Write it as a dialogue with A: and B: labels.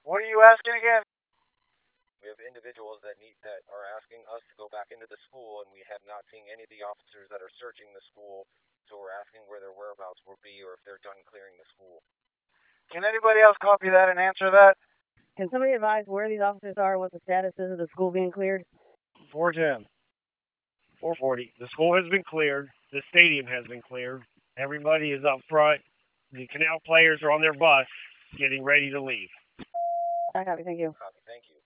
A: What are you asking again?
B: We have individuals that are asking us to go back into the school, and we have not seen any of the officers that are searching the school. So we're asking where their whereabouts will be, or if they're done clearing the school.
A: Can anybody else copy that and answer that?
C: Can somebody advise where these officers are, what the status is of the school being cleared?
D: 410. 440. The school has been cleared. The stadium has been cleared. Everybody is up front. The Canal players are on their bus getting ready to leave.
C: I copy, thank you.
B: Copy. Thank you.